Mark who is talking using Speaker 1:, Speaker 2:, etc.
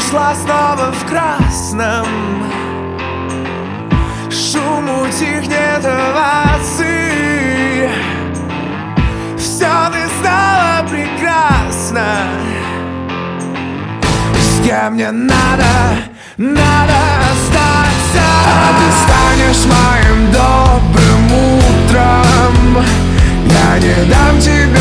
Speaker 1: Пришла снова в красном, шум утихнет овации. Все ты стала прекрасна. С кем мне надо остаться. А ты станешь моим добрым утром. Я не дам тебе